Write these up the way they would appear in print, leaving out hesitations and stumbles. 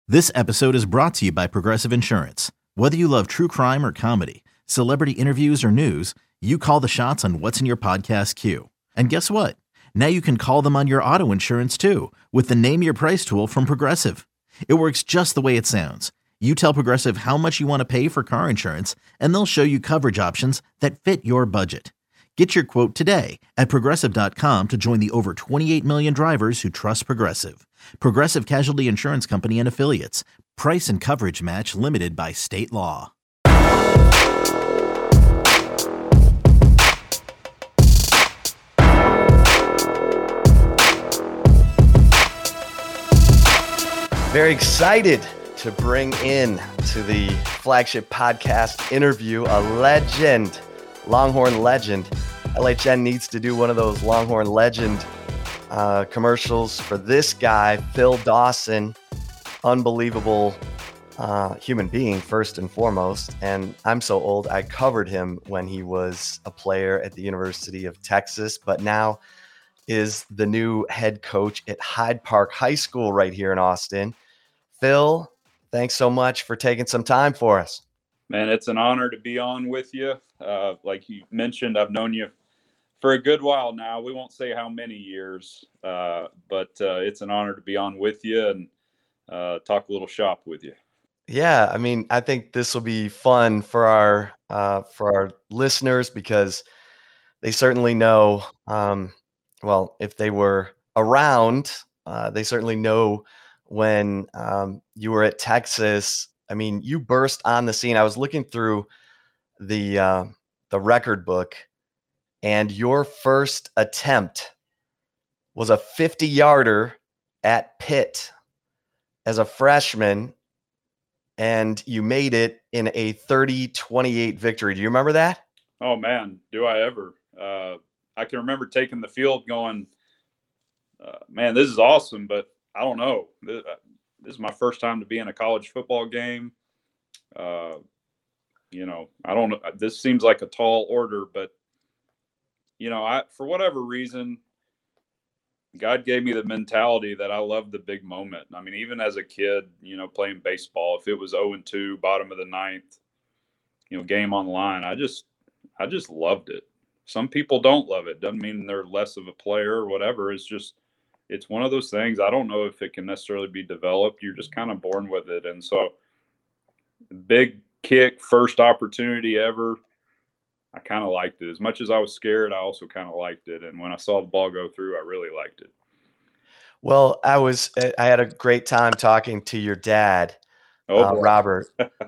This episode is brought to you by Progressive Insurance. Whether you love true crime or comedy, celebrity interviews or news, you call the shots on what's in your podcast queue. And guess what? Now you can call them on your auto insurance too with the Name Your Price tool from Progressive. It works just the way it sounds. You tell Progressive how much you want to pay for car insurance, and they'll show you coverage options that fit your budget. Get your quote today at Progressive.com to join the over 28 million drivers who trust Progressive. Progressive Casualty Insurance Company and Affiliates. Price and coverage match limited by state law. Very excited to bring in to the flagship podcast interview a legend, Longhorn legend. LHN needs to do one of those Longhorn legend commercials for this guy, Phil Dawson. Unbelievable human being, first and foremost. And I'm so old, I covered him when he was a player at the University of Texas, but now is the new head coach at Hyde Park High School right here in Austin. Phil, thanks so much for taking some time for us. Man, it's an honor to be on with you. Like you mentioned, I've known you for a good while now. We won't say how many years, but it's an honor to be on with you and talk a little shop with you. Yeah, I mean, I think this will be fun for our listeners because they certainly know. Well, if they were around, they certainly know when you were at Texas. I mean, you burst on the scene. I was looking through the record book, and your first attempt was a 50-yarder at Pitt as a freshman, and you made it in a 30-28 victory. Do you remember that? Oh, man, do I ever. I can remember taking the field going, man, this is awesome, but I don't know. This is my first time to be in a college football game. I don't know. This seems like a tall order, but, for whatever reason, God gave me the mentality that I love the big moment. I mean, even as a kid, playing baseball, if it was 0-2, bottom of the ninth, game on the line, I just loved it. Some people don't love it. Doesn't mean they're less of a player or whatever. It's one of those things. I don't know if it can necessarily be developed. You're just kind of born with it. And so big kick, first opportunity ever. I kind of liked it. As much as I was scared, I also kind of liked it. And when I saw the ball go through, I really liked it. Well, I had a great time talking to your dad, Robert,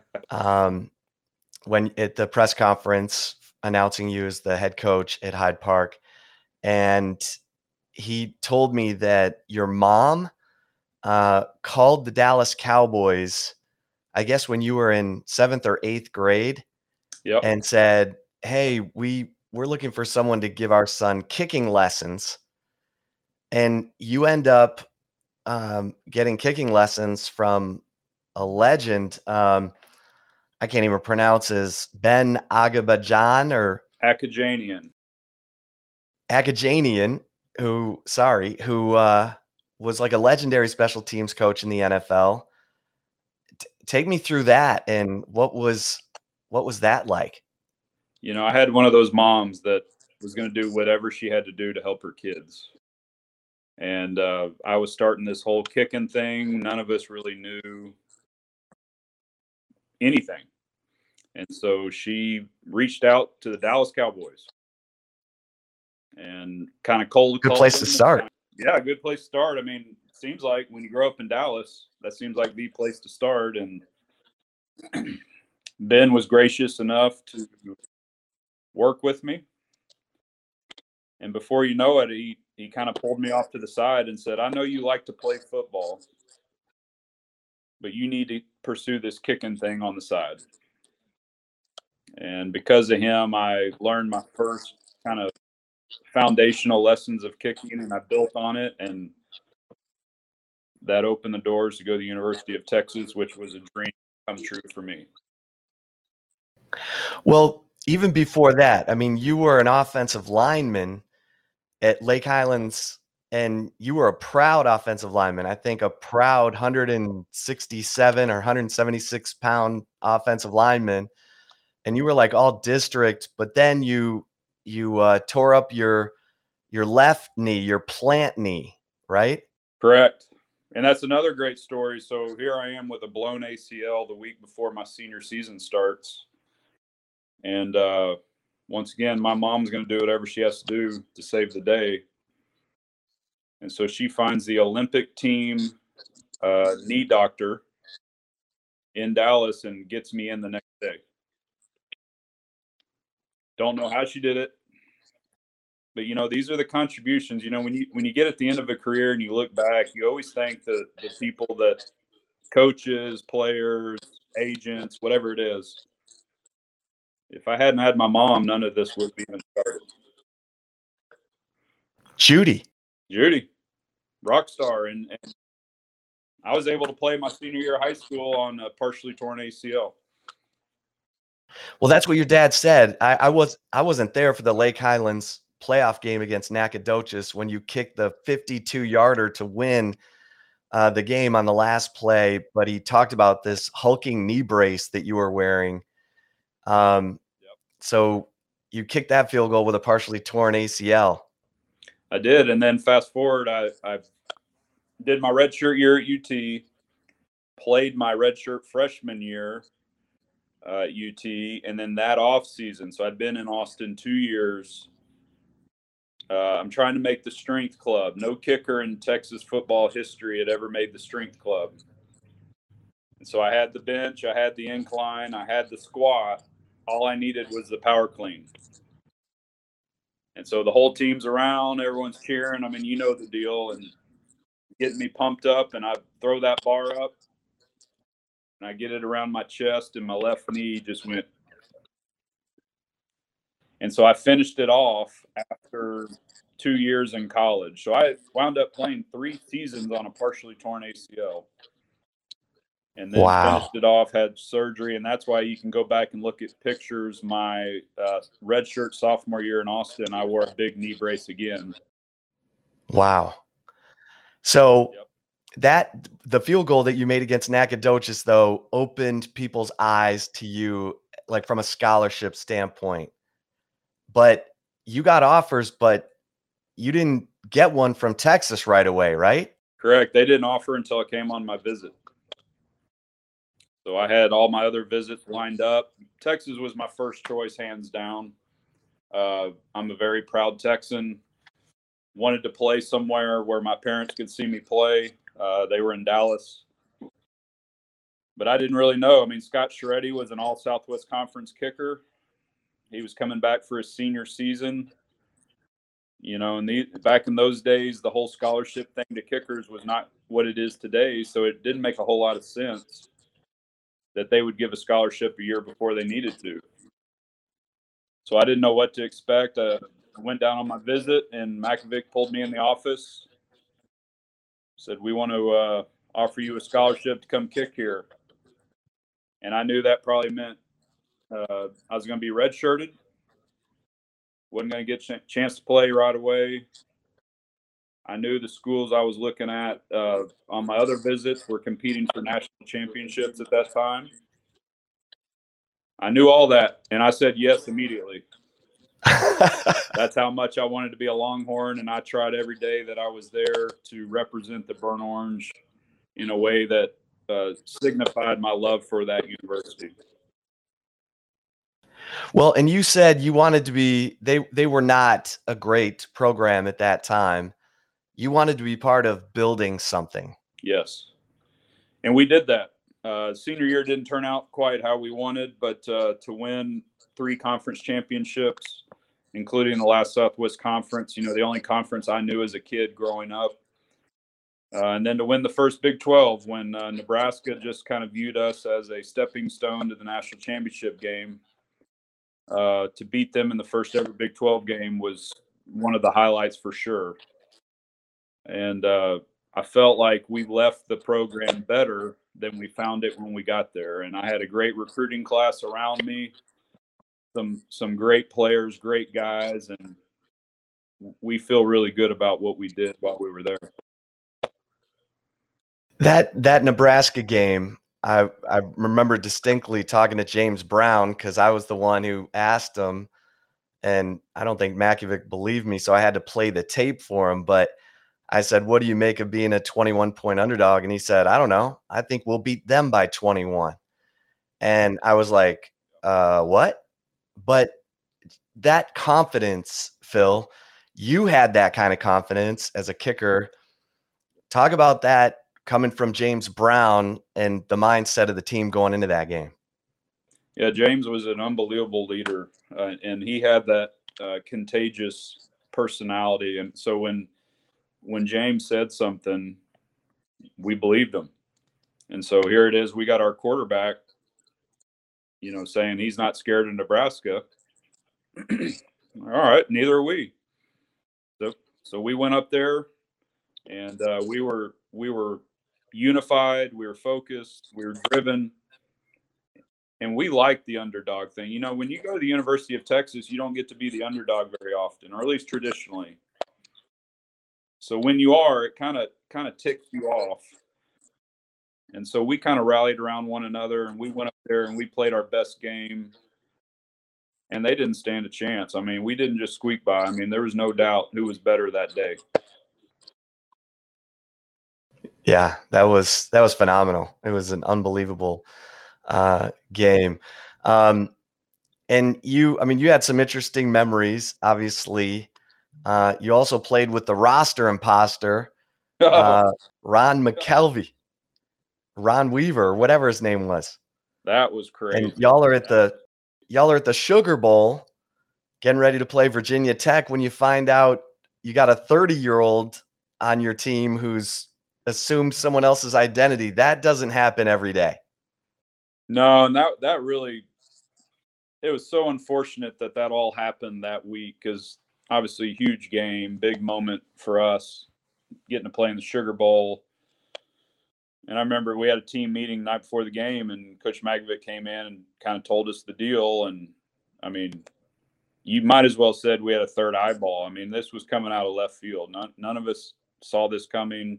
when at the press conference announcing you as the head coach at Hyde Park. And he told me that your mom called the Dallas Cowboys, I guess when you were in 7th or 8th grade, yep, and said, hey, we're looking for someone to give our son kicking lessons. And you end up getting kicking lessons from a legend. I can't even pronounce his Ben Agabajanian or Akajanian, who was like a legendary special teams coach in the NFL. Take me through that, and what was that like? I had one of those moms that was going to do whatever she had to do to help her kids. And I was starting this whole kicking thing. None of us really knew anything. And so she reached out to the Dallas Cowboys and kind of cold called. Good place to start. Yeah, good place to start. I mean, it seems like when you grow up in Dallas, that seems like the place to start. And Ben was gracious enough to work with me. And before you know it, he kind of pulled me off to the side and said, I know you like to play football, but you need to pursue this kicking thing on the side. And because of him, I learned my first kind of foundational lessons of kicking, and I built on it. And that opened the doors to go to the University of Texas, which was a dream come true for me. Well, even before that, I mean, you were an offensive lineman at Lake Highlands and you were a proud offensive lineman. I think a proud 167 or 176 pound offensive lineman, and you were like all district. But then you tore up your left knee, your plant knee, right? Correct. And that's another great story. So here I am with a blown ACL the week before my senior season starts. And once again, my mom's going to do whatever she has to do to save the day. And so she finds the Olympic team knee doctor in Dallas and gets me in the next day. Don't know how she did it. But, you know, these are the contributions. You know, when you get at the end of a career and you look back, you always thank the people that coaches, players, agents, whatever it is. If I hadn't had my mom, none of this would be even started. Judy, rock star. And I was able to play my senior year of high school on a partially torn ACL. Well, that's what your dad said. I wasn't there for the Lake Highlands playoff game against Nacogdoches when you kicked the 52-yarder to win the game on the last play, but he talked about this hulking knee brace that you were wearing. So you kicked that field goal with a partially torn ACL. I did, and then fast forward, I did my redshirt year at UT, played my redshirt freshman year at UT, and then that off season. So I'd been in Austin 2 years. I'm trying to make the strength club. No kicker in Texas football history had ever made the strength club. And so I had the bench, I had the incline, I had the squat. All I needed was the power clean. And so the whole team's around, everyone's cheering. I mean, you know the deal, and getting me pumped up, and I throw that bar up, and I get it around my chest, and my left knee just went. And so I finished it off after 2 years in college. So I wound up playing 3 seasons on a partially torn ACL. And then finished it off, had surgery, and that's why you can go back and look at pictures. My redshirt sophomore year in Austin, I wore a big knee brace again. Wow. So that the field goal that you made against Nacogdoches, though, opened people's eyes to you, like from a scholarship standpoint. But you got offers, but you didn't get one from Texas right away, right? Correct. They didn't offer until I came on my visit. So I had all my other visits lined up. Texas was my first choice, hands down. I'm a very proud Texan. Wanted to play somewhere where my parents could see me play. They were in Dallas. But I didn't really know. I mean, Scott Scheretti was an all-Southwest Conference kicker. He was coming back for his senior season. You know, and back in those days, the whole scholarship thing to kickers was not what it is today. So it didn't make a whole lot of sense that they would give a scholarship a year before they needed to. So I didn't know what to expect. I went down on my visit, and Makovic pulled me in the office, said, "We want to offer you a scholarship to come kick here." And I knew that probably meant I was going to be redshirted, wasn't going to get a chance to play right away. I knew the schools I was looking at on my other visits were competing for national championships at that time. I knew all that, and I said yes immediately. That's how much I wanted to be a Longhorn, and I tried every day that I was there to represent the Burnt Orange in a way that signified my love for that university. Well, and you said you wanted to be, they were not a great program at that time. You wanted to be part of building something. Yes. And we did that. Senior year didn't turn out quite how we wanted, but to win 3 conference championships, including the last Southwest Conference, you know, the only conference I knew as a kid growing up. And then to win the first Big 12 when Nebraska just kind of viewed us as a stepping stone to the national championship game. To beat them in the first ever Big 12 game was one of the highlights for sure. And I felt like we left the program better than we found it when we got there. And I had a great recruiting class around me, some great players, great guys. And we feel really good about what we did while we were there. That Nebraska game, I remember distinctly talking to James Brown because I was the one who asked him, and I don't think Makovic believed me, so I had to play the tape for him. But I said, "What do you make of being a 21-point underdog?" And he said, "I don't know. I think we'll beat them by 21." And I was like, what? But that confidence, Phil, you had that kind of confidence as a kicker. Talk about that coming from James Brown and the mindset of the team going into that game. Yeah, James was an unbelievable leader, and he had that contagious personality. And so when James said something, we believed him. And so here it is. We got our quarterback, saying he's not scared of Nebraska. All right, neither are we. So we went up there, and we were unified. We were focused. We were driven. And we like the underdog thing. When you go to the University of Texas, you don't get to be the underdog very often, or at least traditionally. So when you are, it kind of ticks you off. And so we kind of rallied around one another, and we went up there and we played our best game. And they didn't stand a chance. I mean, we didn't just squeak by. I mean, there was no doubt who was better that day. Yeah, that was phenomenal. It was an unbelievable game. And you had some interesting memories, obviously. You also played with the roster imposter, Ron McKelvey, Ron Weaver, whatever his name was. That was crazy. And y'all are at the Sugar Bowl getting ready to play Virginia Tech when you find out you got a 30-year-old on your team who's assumed someone else's identity. That doesn't happen every day. No, and that really, it was so unfortunate that all happened that week, because obviously huge game, big moment for us, getting to play in the Sugar Bowl. And I remember we had a team meeting the night before the game, and Coach Makovic came in and kind of told us the deal. And I mean, you might as well said we had a third eyeball. I mean, this was coming out of left field. None of us saw this coming.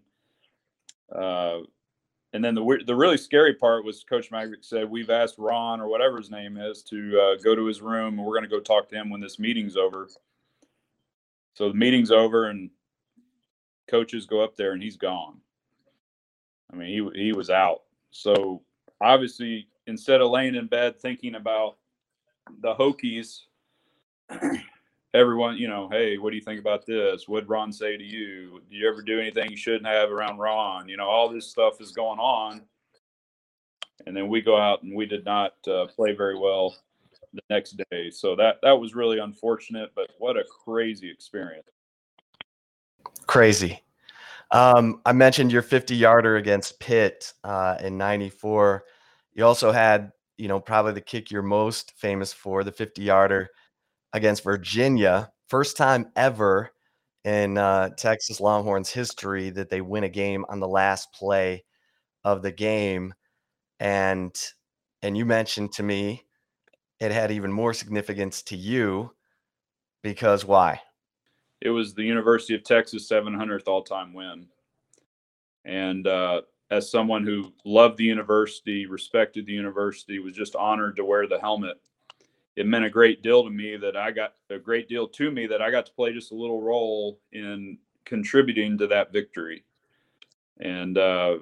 And then the really scary part was Coach Makovic said, "We've asked Ron, or whatever his name is, to go to his room, and we're going to go talk to him when this meeting's over." So the meeting's over, and coaches go up there, and he's gone. I mean, he was out. So obviously, instead of laying in bed thinking about the Hokies, everyone, hey, what do you think about this? What'd Ron say to you? Did you ever do anything you shouldn't have around Ron? All this stuff is going on. And then we go out and we did not play very well the next day. So that was really unfortunate, but what a crazy experience. Crazy. I mentioned your 50-yarder against Pitt in 94. You also had, probably the kick you're most famous for, the 50-yarder against Virginia. First time ever in Texas Longhorns history that they win a game on the last play of the game. And you mentioned to me it had even more significance to you, because why? It was the University of Texas 700th all-time win. And as someone who loved the university, respected the university, was just honored to wear the helmet, it meant a great deal to me that I got to play just a little role in contributing to that victory. And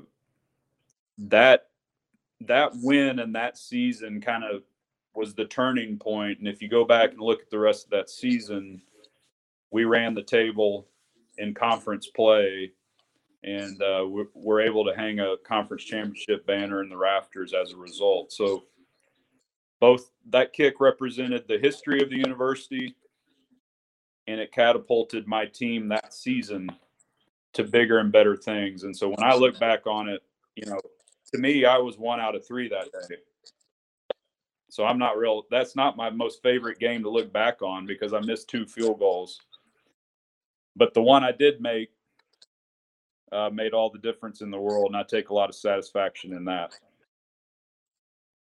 that win and that season kind of was the turning point. And if you go back and look at the rest of that season, we ran the table in conference play, and we're able to hang a conference championship banner in the rafters as a result. So both that kick represented the history of the university, and it catapulted my team that season to bigger and better things. And so when I look back on it, to me, I was 1 out of 3 that day. So that's not my most favorite game to look back on, because I missed 2 field goals. But the one I did make made all the difference in the world, and I take a lot of satisfaction in that.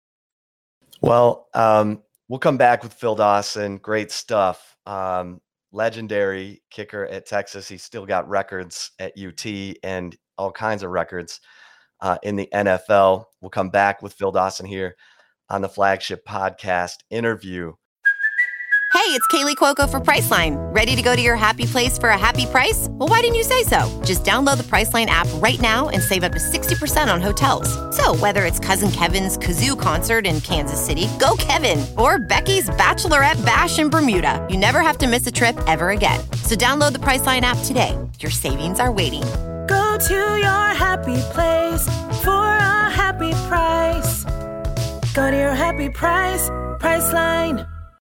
Well, we'll come back with Phil Dawson. Great stuff. legendary kicker at Texas. He's still got records at UT and all kinds of records in the NFL. We'll come back with Phil Dawson here on the Flagship Podcast interview. Hey, it's Kaylee Cuoco for Priceline. Ready to go to your happy place for a happy price? Well, why didn't you say so? Just download the Priceline app right now and save up to 60% on hotels. So whether it's Cousin Kevin's Kazoo Concert in Kansas City, go Kevin, or Becky's Bachelorette Bash in Bermuda, you never have to miss a trip ever again. So download the Priceline app today. Your savings are waiting. Go to your happy place for a happy price. Go to your happy price, Priceline.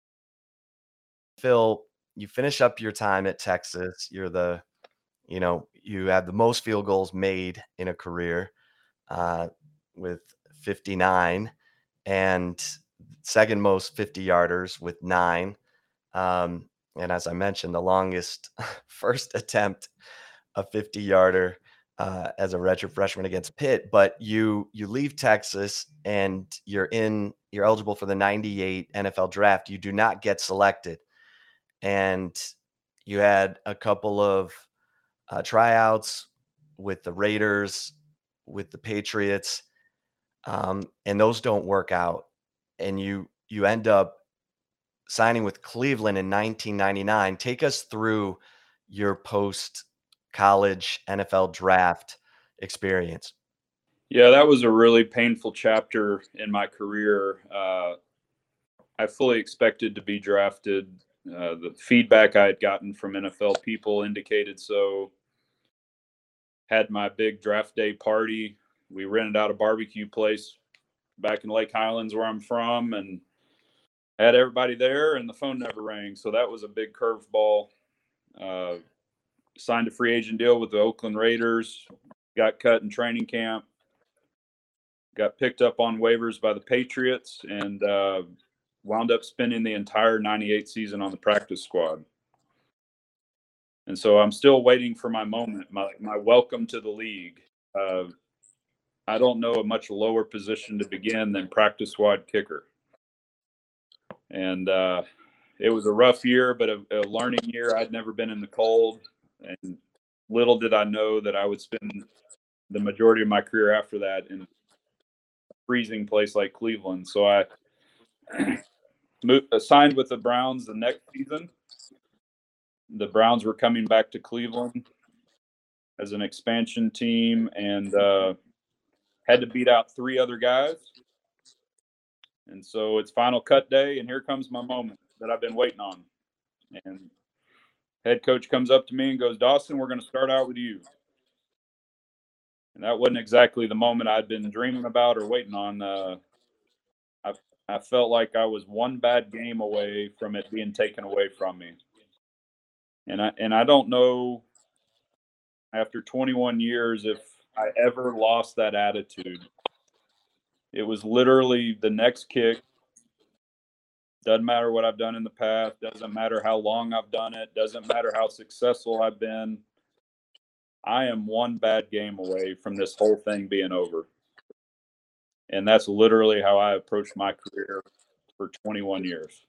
Phil, you finish up your time at Texas. You have the most field goals made in a career with 59, and second most 50-yarders with 9. And as I mentioned, the longest first attempt a 50-yarder as a redshirt freshman against Pitt. But you leave Texas and you're eligible for the 98 NFL draft. You do not get selected. And you had a couple of tryouts with the Raiders, with the Patriots, and those don't work out. And you end up signing with Cleveland in 1999. Take us through your post-college NFL draft experience. Yeah, that was a really painful chapter in my career. I fully expected to be drafted. The feedback I had gotten from NFL people indicated so. Had my big draft day party. We rented out a barbecue place back in Lake Highlands where I'm from and had everybody there, and the phone never rang. So that was a big curveball. Signed a free agent deal with the Oakland Raiders, got cut in training camp, got picked up on waivers by the Patriots, and wound up spending the entire 98 season on the practice squad. And so I'm still waiting for my moment, my welcome to the league. I don't know a much lower position to begin than practice squad kicker. And it was a rough year, but a learning year. I'd never been in the cold, and little did I know that I would spend the majority of my career after that in a freezing place like Cleveland. So I signed with the Browns the next season. The Browns were coming back to Cleveland as an expansion team and had to beat out 3 other guys. And so it's final cut day, and here comes my moment that I've been waiting on. And head coach comes up to me and goes, "Dawson, we're going to start out with you." And that wasn't exactly the moment I'd been dreaming about or waiting on. I felt like I was one bad game away from it being taken away from me. And I don't know, after 21 years, if I ever lost that attitude. It was literally the next kick. Doesn't matter what I've done in the past. Doesn't matter how long I've done it. Doesn't matter how successful I've been. I am one bad game away from this whole thing being over. And that's literally how I approached my career for 21 years.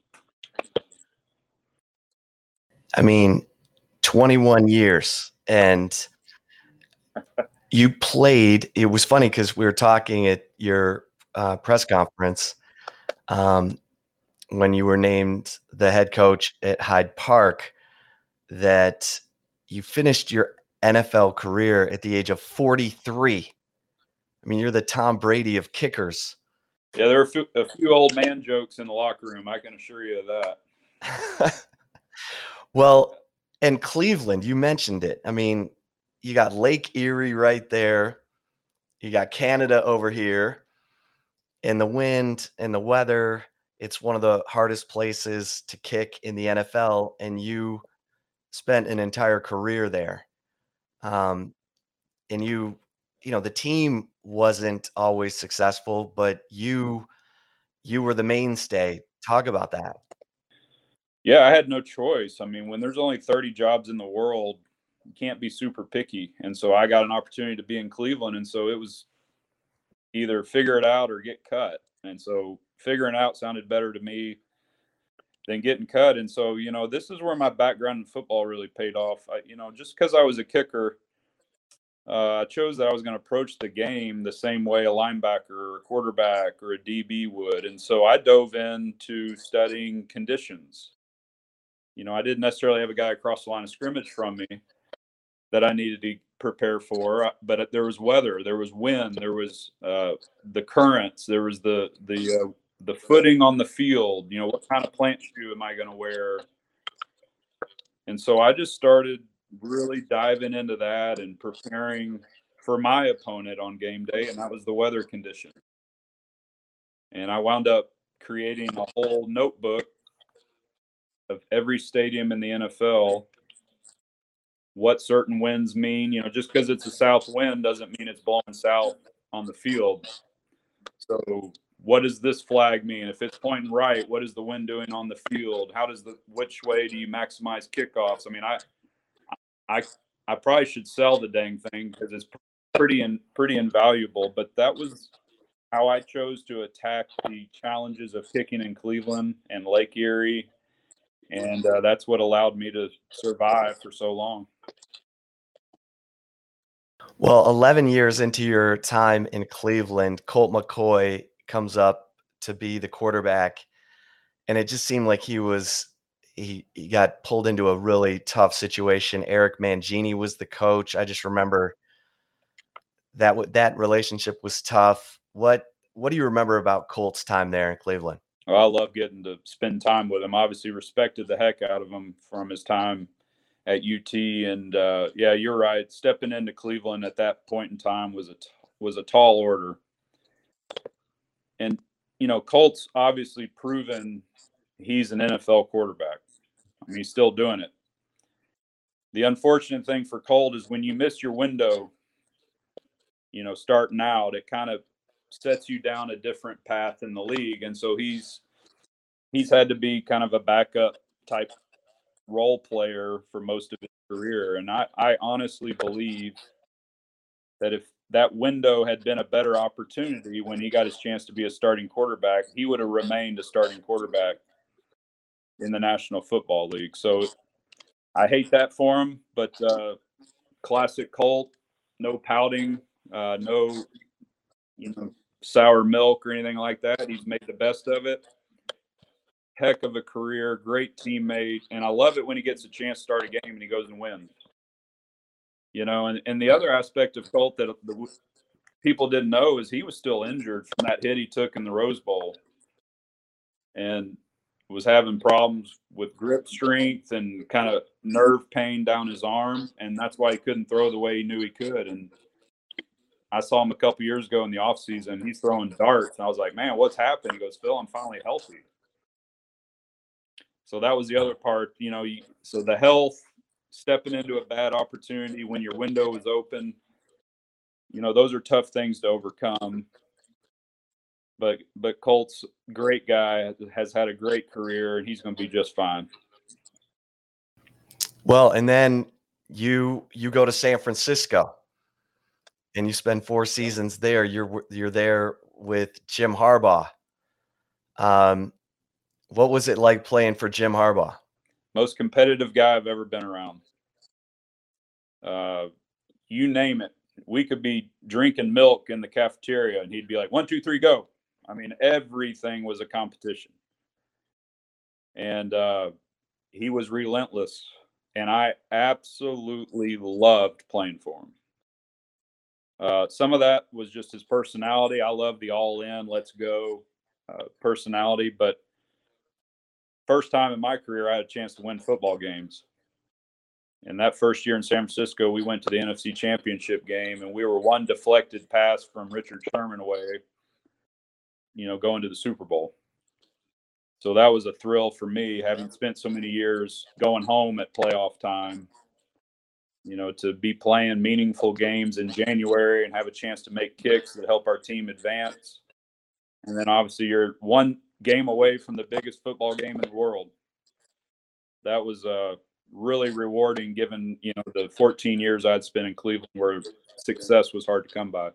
I mean, 21 years. And you played. It was funny because we were talking at your press conference when you were named the head coach at Hyde Park that you finished your NFL career at the age of 43. I mean, you're the Tom Brady of kickers. Yeah, there are a few old man jokes in the locker room. I can assure you of that. Well, and Cleveland, you mentioned it. I mean, you got Lake Erie right there. You got Canada over here. And the wind and the weather, it's one of the hardest places to kick in the NFL. And you spent an entire career there. And the team wasn't always successful, but you were the mainstay. Talk about that. Yeah, I had no choice. I mean, when there's only 30 jobs in the world, you can't be super picky. And so I got an opportunity to be in Cleveland. And so it was either figure it out or get cut. And so figuring it out sounded better to me. than getting cut. And so, this is where my background in football really paid off. Just because I was a kicker, I chose that I was going to approach the game the same way a linebacker or a quarterback or a DB would. And so I dove into studying conditions. I didn't necessarily have a guy across the line of scrimmage from me that I needed to prepare for, but there was weather, there was wind, there was the currents, there was the footing on the field. What kind of plant shoe am I going to wear? And so I just started really diving into that and preparing for my opponent on game day, and that was the weather condition. And I wound up creating a whole notebook of every stadium in the NFL, what certain winds mean. Just because it's a south wind doesn't mean it's blowing south on the field. So what does this flag mean? If it's pointing right, what is the wind doing on the field? Which way do you maximize kickoffs? I mean, I probably should sell the dang thing because it's pretty invaluable, but that was how I chose to attack the challenges of kicking in Cleveland and Lake Erie. And that's what allowed me to survive for so long. Well, 11 years into your time in Cleveland, Colt McCoy comes up to be the quarterback. And it just seemed like he got pulled into a really tough situation. Eric Mangini was the coach. I just remember that relationship was tough. What do you remember about Colt's time there in Cleveland? Well, I love getting to spend time with him. Obviously respected the heck out of him from his time at UT. And yeah, you're right. Stepping into Cleveland at that point in time was a tall order. And, Colt's obviously proven he's an NFL quarterback. I mean, he's still doing it. The unfortunate thing for Colt is when you miss your window, starting out, it kind of sets you down a different path in the league. And so he's had to be kind of a backup type role player for most of his career. And I honestly believe that if that window had been a better opportunity when he got his chance to be a starting quarterback, he would have remained a starting quarterback in the National Football League. So I hate that for him, but classic Colt, no pouting, no sour milk or anything like that. He's made the best of it. Heck of a career, great teammate, and I love it when he gets a chance to start a game and he goes and wins. And the other aspect of Colt that the people didn't know is he was still injured from that hit he took in the Rose Bowl, and was having problems with grip strength and kind of nerve pain down his arm, and that's why he couldn't throw the way he knew he could. And I saw him a couple years ago in the offseason. He's throwing darts, and I was like, man, what's happened? He goes, Phil, I'm finally healthy. So that was the other part, so the health, stepping into a bad opportunity when your window is open, those are tough things to overcome. But Colt's a great guy, has had a great career, and he's going to be just fine. Well, and then you go to San Francisco, and you spend 4 seasons there. You're there with Jim Harbaugh. What was it like playing for Jim Harbaugh? Most competitive guy I've ever been around. You name it. We could be drinking milk in the cafeteria, and he'd be like, 1, 2, 3, go. I mean, everything was a competition. And he was relentless, and I absolutely loved playing for him. Some of that was just his personality. I love the all-in, let's go personality. But first time in my career, I had a chance to win football games. And that first year in San Francisco, we went to the NFC Championship game, and we were one deflected pass from Richard Sherman away, going to the Super Bowl. So that was a thrill for me, having spent so many years going home at playoff time, to be playing meaningful games in January and have a chance to make kicks that help our team advance. And then obviously you're one game away from the biggest football game in the world. That was really rewarding, given, the 14 years I'd spent in Cleveland where success was hard to come by.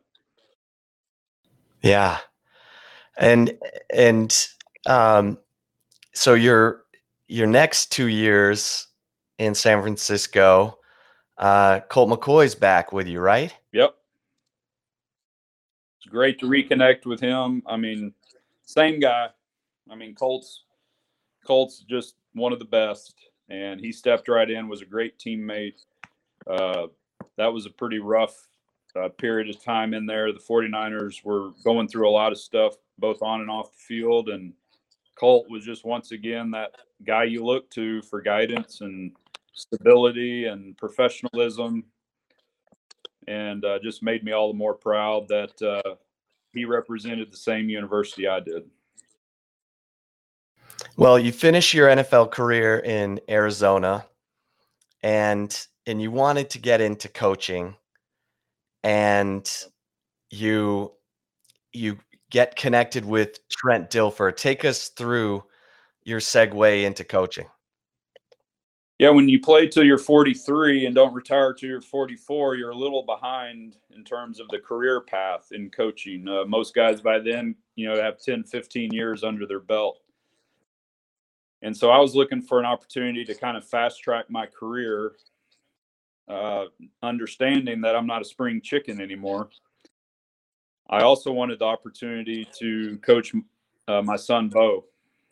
Yeah. And so you're your next 2 years in San Francisco, Colt McCoy's back with you, right? Yep. It's great to reconnect with him. I mean, same guy. I mean, Colt's just one of the best, and he stepped right in, was a great teammate. That was a pretty rough period of time in there. The 49ers were going through a lot of stuff, both on and off the field, and Colt was just once again that guy you look to for guidance and stability and professionalism, and just made me all the more proud that he represented the same university I did. Well, you finished your NFL career in Arizona, and you wanted to get into coaching, and you get connected with Trent Dilfer. Take us through your segue into coaching. Yeah, when you play till you're 43 and don't retire till you're 44, you're a little behind in terms of the career path in coaching. Most guys by then, have 10, 15 years under their belt. And so I was looking for an opportunity to kind of fast track my career, understanding that I'm not a spring chicken anymore. I also wanted the opportunity to coach my son, Bo.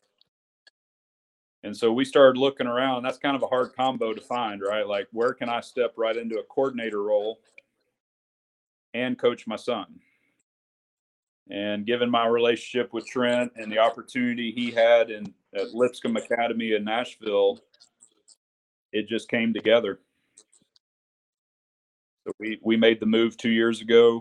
And so we started looking around. That's kind of a hard combo to find, right? Like, where can I step right into a coordinator role and coach my son? And given my relationship with Trent and the opportunity he had at Lipscomb Academy in Nashville, it just came together. So we made the move 2 years ago,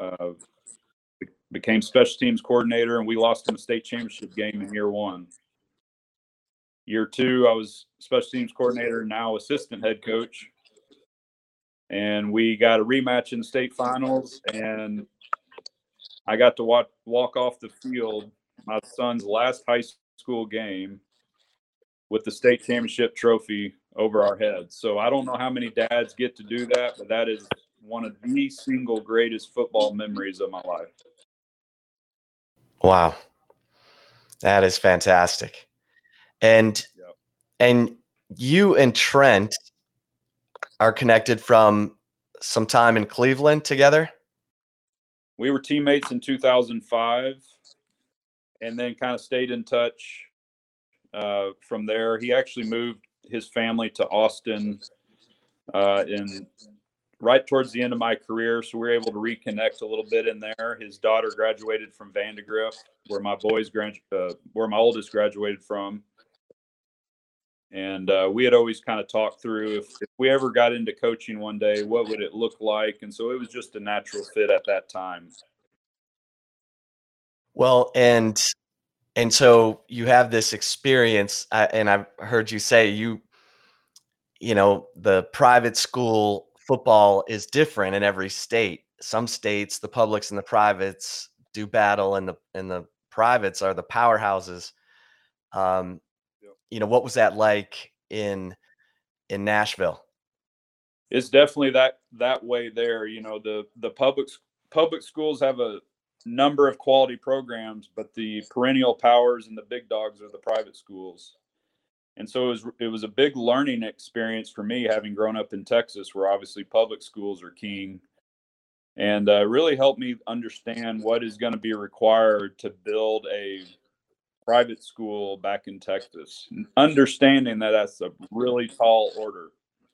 became special teams coordinator, and we lost in the state championship game in year one. Year two, I was special teams coordinator, now assistant head coach. And we got a rematch in the state finals, and I got to walk off the field my son's last high school game with the state championship trophy over our heads. So I don't know how many dads get to do that, but that is one of the single greatest football memories of my life. Wow. That is fantastic. And you and Trent are connected from some time in Cleveland together? We were teammates in 2005 and then kind of stayed in touch from there. He actually moved his family to Austin right towards the end of my career, so we were able to reconnect a little bit in there. His daughter graduated from Vandegrift, where my oldest graduated from. And we had always kind of talked through if we ever got into coaching one day, what would it look like? And so it was just a natural fit at that time. Well, and so you have this experience, and I've heard you say the private school football is different in every state. Some states, the publics and the privates do battle, and the privates are the powerhouses. What was that like in Nashville? It's definitely that way there. The public schools have a number of quality programs, but the perennial powers and the big dogs are the private schools. And so it was a big learning experience for me, having grown up in Texas, where obviously public schools are king, and really helped me understand what is going to be required to build a private school back in Texas, understanding that that's a really tall order.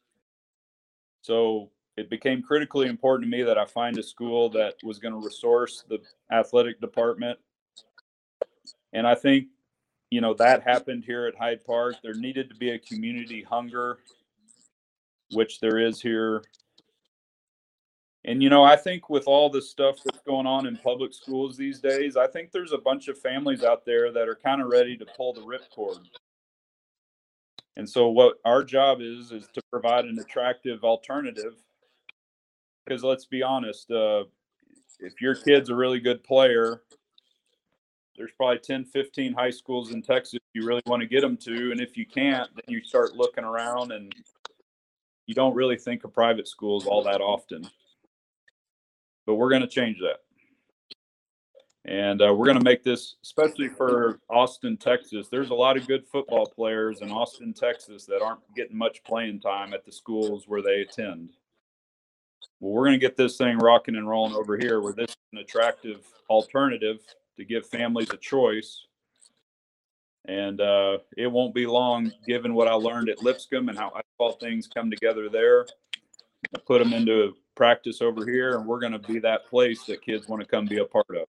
So it became critically important to me that I find a school that was going to resource the athletic department. And I think, that happened here at Hyde Park. There needed to be a community hunger, which there is here. And, I think with all the stuff that's going on in public schools these days, I think there's a bunch of families out there that are kind of ready to pull the ripcord. And so what our job is to provide an attractive alternative. Because let's be honest, if your kid's a really good player, there's probably 10, 15 high schools in Texas you really want to get them to. And if you can't, then you start looking around, and you don't really think of private schools all that often. But we're going to change that. And we're going to make this, especially for Austin, Texas. There's a lot of good football players in Austin, Texas that aren't getting much playing time at the schools where they attend. Well, we're going to get this thing rocking and rolling over here where this is an attractive alternative to give families a choice. And it won't be long, given what I learned at Lipscomb and how I saw things come together there. I put them into practice over here, and we're going to be that place that kids want to come be a part of.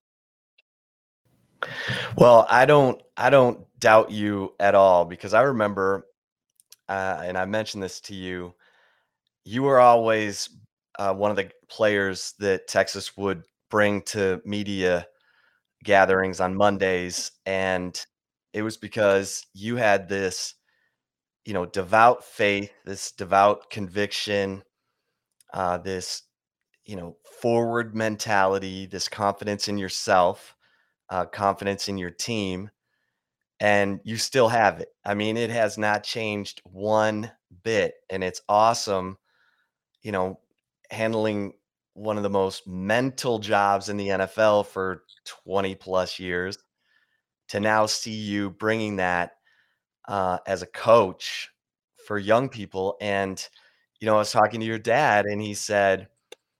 Well, I don't doubt you at all, because I remember, and I mentioned this to you, you were always one of the players that Texas would bring to media gatherings on Mondays, and it was because you had this, devout faith, this devout conviction, this, forward mentality, this confidence in yourself, confidence in your team, and you still have it. I mean, it has not changed one bit, and it's awesome, handling one of the most mental jobs in the NFL for 20 plus years, to now see you bringing that as a coach for young people. And, I was talking to your dad, and he said,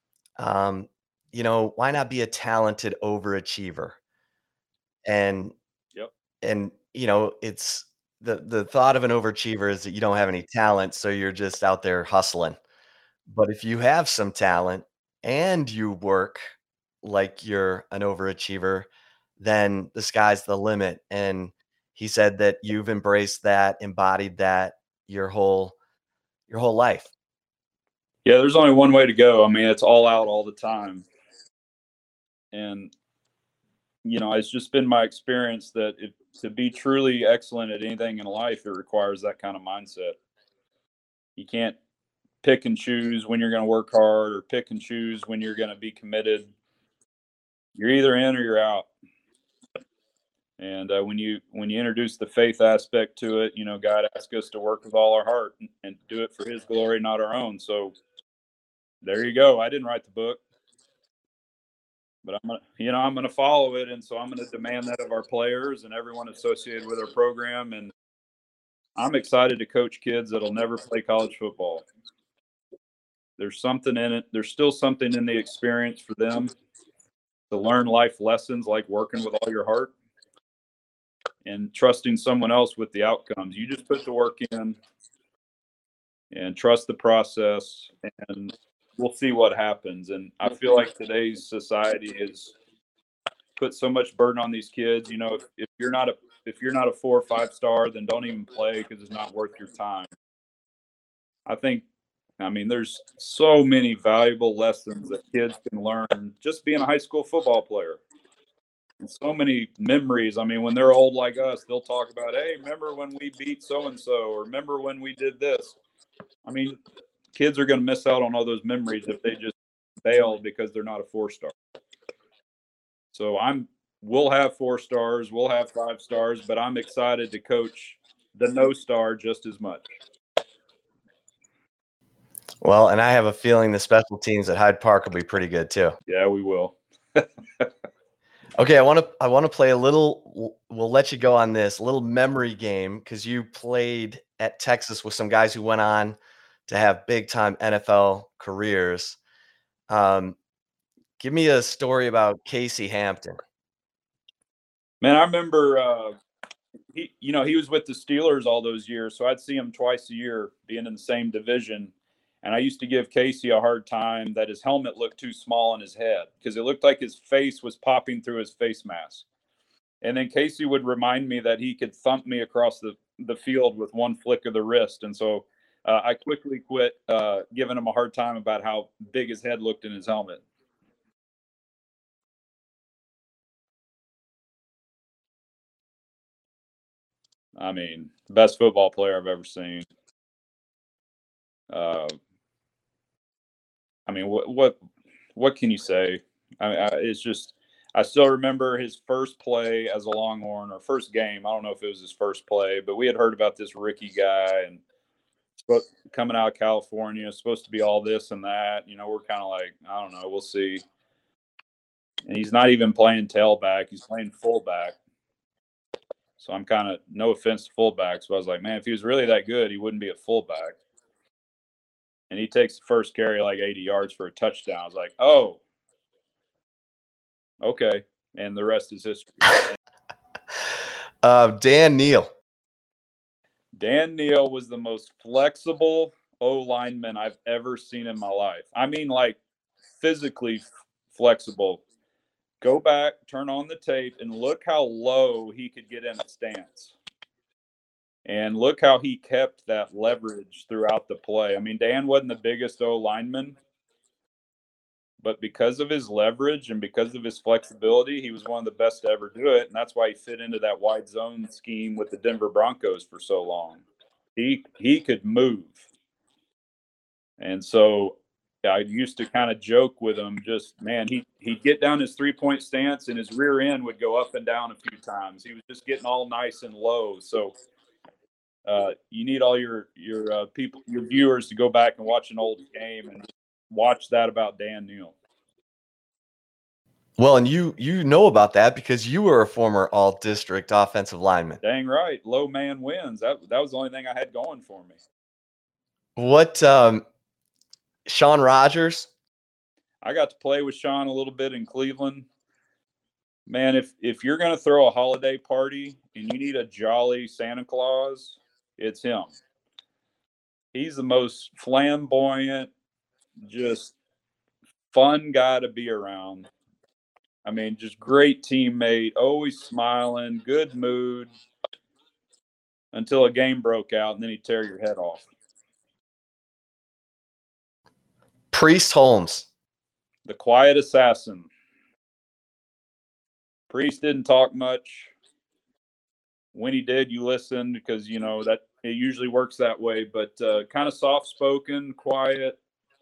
why not be a talented overachiever? And Yep. it's the thought of an overachiever is that you don't have any talent, so you're just out there hustling. But if you have some talent and you work like you're an overachiever, then the sky's the limit. And he said that you've embraced that, embodied that your whole life. Yeah, there's only one way to go. I mean, it's all out all the time. And, it's just been my experience that to be truly excellent at anything in life, it requires that kind of mindset. You can't pick and choose when you're going to work hard, or pick and choose when you're going to be committed. You're either in or you're out. And when you introduce the faith aspect to it, God asks us to work with all our heart and do it for his glory, not our own. So there you go. I didn't write the book, but I'm going to follow it. And so I'm going to demand that of our players and everyone associated with our program. And I'm excited to coach kids that'll never play college football. There's something in it. There's still something in the experience for them to learn life lessons, like working with all your heart and trusting someone else with the outcomes. You just put the work in and trust the process, and we'll see what happens. And I feel like today's society has put so much burden on these kids. If you're not a 4 or 5 star, then don't even play, because it's not worth your time. There's so many valuable lessons that kids can learn just being a high school football player. And so many memories. When they're old like us, they'll talk about, hey, remember when we beat so-and-so, or remember when we did this. Kids are going to miss out on all those memories if they just bail because they're not a 4-star. So we'll have 4 stars, we'll have 5 stars, but I'm excited to coach the no star just as much. Well, and I have a feeling the special teams at Hyde Park will be pretty good too. Yeah, we will. Okay, I want to play a little. We'll let you go on this little memory game, because you played at Texas with some guys who went on to have big time NFL careers. Give me a story about Casey Hampton. Man, I remember he was with the Steelers all those years, so I'd see him twice a year, being in the same division. And I used to give Casey a hard time that his helmet looked too small on his head, because it looked like his face was popping through his face mask. And then Casey would remind me that he could thump me across the field with one flick of the wrist. And so I quickly quit giving him a hard time about how big his head looked in his helmet. Best football player I've ever seen. What can you say? It's just, I still remember his first play as a Longhorn, or first game. I don't know if it was his first play, but we had heard about this Ricky guy, and coming out of California, supposed to be all this and that. We're kind of like, I don't know, we'll see. and he's not even playing tailback. He's playing fullback. So I'm kind of, no offense to fullbacks, but I was like, man, if he was really that good, he wouldn't be a fullback. And he takes the first carry like 80 yards for a touchdown. I was like, oh, okay. And the rest is history. Dan Neal. Dan Neal was the most flexible O-lineman I've ever seen in my life. I mean, like, physically flexible. Go back, turn on the tape, and look how low he could get in a stance. And look how he kept that leverage throughout the play. I mean, Dan wasn't the biggest O-lineman, but because of his leverage and because of his flexibility, he was one of the best to ever do it. And that's why he fit into that wide zone scheme with the Denver Broncos for so long. He could move. And so I used to kind of joke with him, just, man, he'd get down his 3-point stance and his rear end would go up and down a few times. He was just getting all nice and low. So you need all your people, your viewers, to go back and watch an old game and watch that about Dan Neal. Well, and you know about that because you were a former all-district offensive lineman. Dang right. Low man wins. That was the only thing I had going for me. What, Sean Rogers? I got to play with Sean a little bit in Cleveland. Man, if you're going to throw a holiday party and you need a jolly Santa Claus, it's him. He's the most flamboyant, just fun guy to be around. I mean, just great teammate, always smiling, good mood, until a game broke out, and then he'd tear your head off. Priest Holmes. The quiet assassin. Priest didn't talk much. When he did, you listened because, you know, that it usually works that way, but kind of soft-spoken, quiet.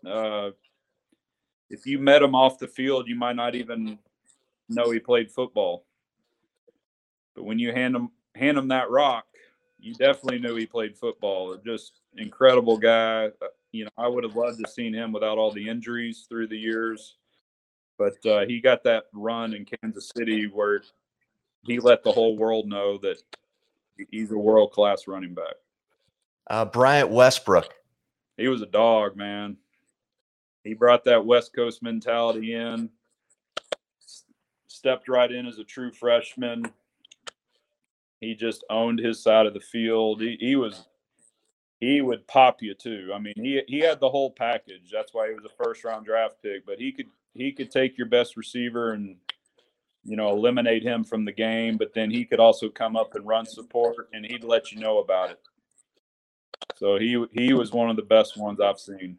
If you met him off the field, you might not even know he played football. But when you hand him that rock, you definitely knew he played football. Just incredible guy. You know, I would have loved to have seen him without all the injuries through the years. But he got that run in Kansas City where he let the whole world know that he's a world-class running back. Bryant Westbrook. He was a dog, man. He brought that West Coast mentality in, stepped right in as a true freshman. He just owned his side of the field. He would pop you too. I mean, he had the whole package. That's why he was a first-round draft pick. But he could take your best receiver and, you know, eliminate him from the game. But then he could also come up and run support, and he'd let you know about it. So he was one of the best ones I've seen.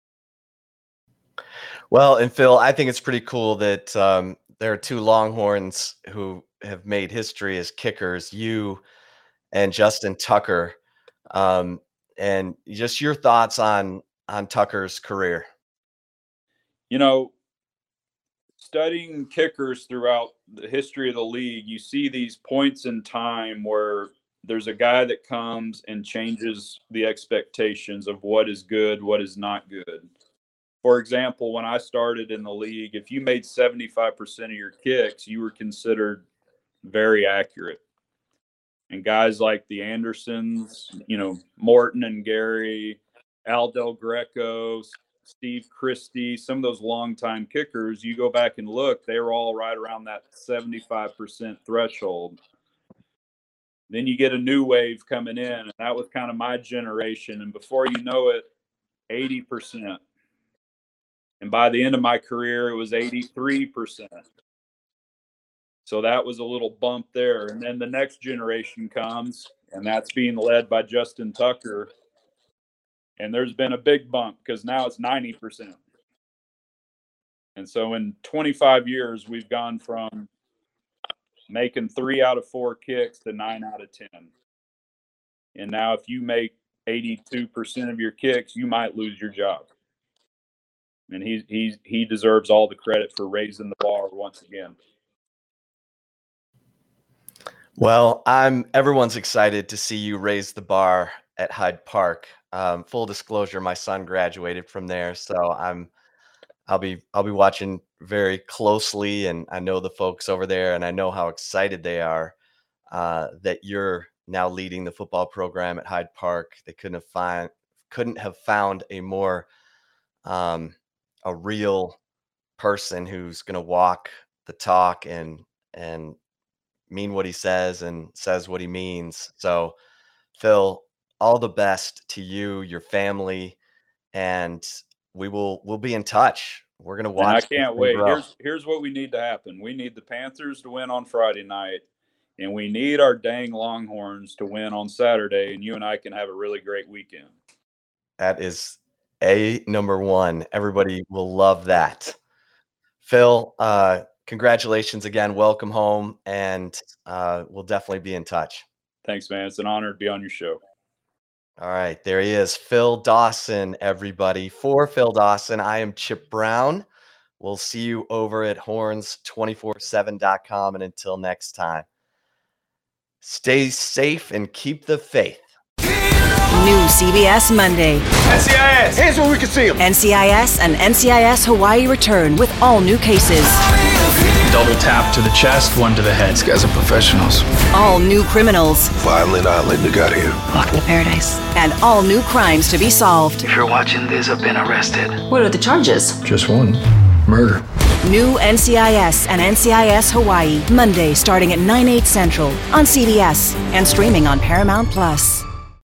Well, and Phil, I think it's pretty cool that there are two Longhorns who have made history as kickers, you and Justin Tucker. And just your thoughts on Tucker's career. You know, studying kickers throughout the history of the league, you see these points in time where there's a guy that comes and changes the expectations of what is good, what is not good. For example, when I started in the league, if you made 75% of your kicks, you were considered very accurate. And guys like the Andersons, you know, Morton and Gary, Al Del Greco, Steve Christie, some of those longtime kickers, you go back and look, they were all right around that 75% threshold. Then you get a new wave coming in, and that was kind of my generation. And before you know it, 80%. And by the end of my career, it was 83%. So that was a little bump there. And then the next generation comes, and that's being led by Justin Tucker. And there's been a big bump because now it's 90%. And so in 25 years, we've gone from making 3 out of 4 kicks to 9 out of 10. And now if you make 82% of your kicks, you might lose your job. And he deserves all the credit for raising the bar once again. Well, everyone's excited to see you raise the bar at Hyde Park. Full disclosure, my son graduated from there, so I'm I'll be watching very closely, and I know the folks over there, and I know how excited they are that you're now leading the football program at Hyde Park. They couldn't have found a more a real person who's going to walk the talk and mean what he says and says what he means. So, Phil, all the best to you, your family, and we'll be in touch. We're going to watch. And I can't wait. Here's what we need to happen. We need the Panthers to win on Friday night, and we need our dang Longhorns to win on Saturday, and you and I can have a really great weekend. That is number one. Everybody will love that. Phil, congratulations again. Welcome home, and we'll definitely be in touch. Thanks, man. It's an honor to be on your show. All right, there he is, Phil Dawson, everybody. For Phil Dawson, I am Chip Brown. We'll see you over at horns247.com, and until next time, stay safe and keep the faith. New CBS Monday. NCIS, here's where we can see them. NCIS and NCIS Hawaii return with all new cases. Double tap to the chest, one to the head. These guys are professionals. All new criminals. Violent island they got here. Welcome to paradise. And all new crimes to be solved. If you're watching this, I've been arrested. What are the charges? Just one. Murder. New NCIS and NCIS Hawaii. Monday starting at 9/8 Central on CBS and streaming on Paramount+.